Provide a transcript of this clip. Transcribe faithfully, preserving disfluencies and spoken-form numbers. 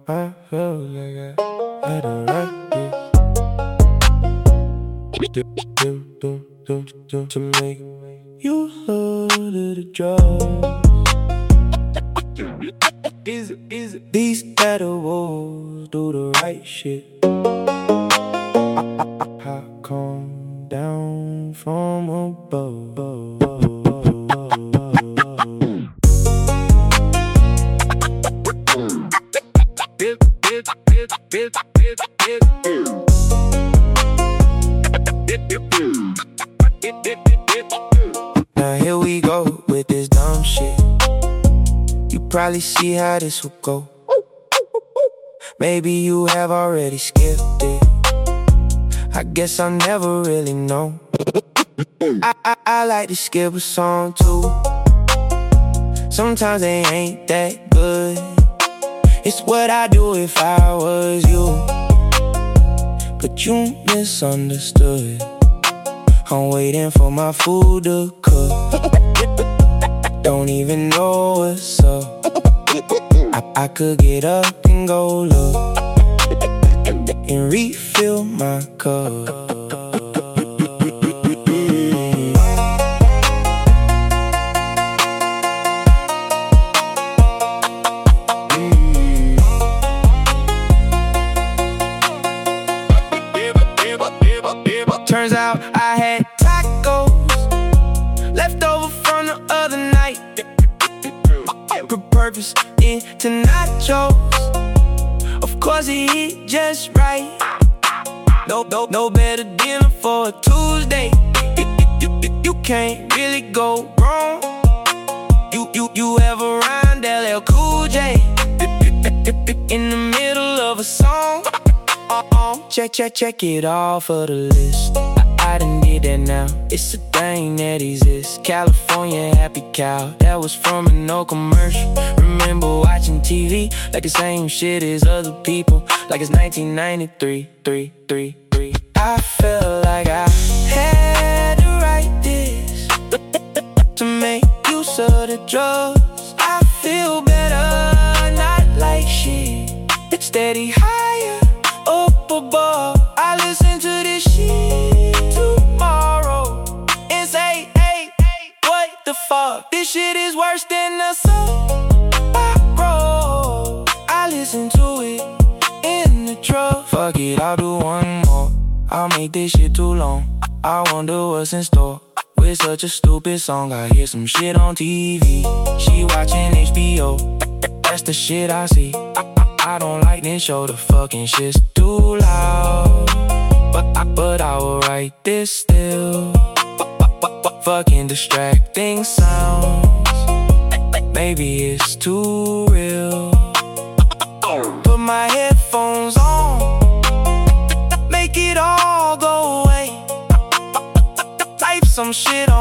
I feel like I had to write this. Do, do, do, do, do, to make you love the drugs. Is it, is it? These edibles do the right shit. I come down from above. Now here we go with this dumb shit. You probably see how this will go. Maybe you have already skipped it. I guess I'll never really know. I, I, I like to skip a song too. Sometimes they ain't that good. It's what I'd do if I was you. But you misunderstood. I'm waiting for my food to cook. Don't even know what's up. I, I could get up and go look and refill my cup. Turns out I had tacos left over from the other night. Purpose into nachos. Of course it hit just right. No, no, no better dinner for a Tuesday. You, you, you can't really go wrong. You, you, you ever rhymed L L Cool J in the middle of a song? Uh-uh. Check, check, check it off of the list. I done did that now. It's a thing that exists. California happy cow. That was from an old commercial. Remember watching T V like the same shit as other people, like it's nineteen ninety-three, three, three, three. I felt like I had to write this to make use of the drugs. I feel better, not like shit. Steady higher, up above. I listen to this shit tomorrow and say, hey, what the fuck? This shit is worse than the song I wrote. I listen to it in the truck. Fuck it, I'll do one more. I'll make this shit too long. I wonder what's in store with such a stupid song. I hear some shit on T V. She watching H B O. That's the shit I see. I, I, I don't like this show. The fucking shit's too loud. But I, but I will write this still. Fucking distracting sounds. Maybe it's too real. Put my headphones on, make it all go away. Type some shit on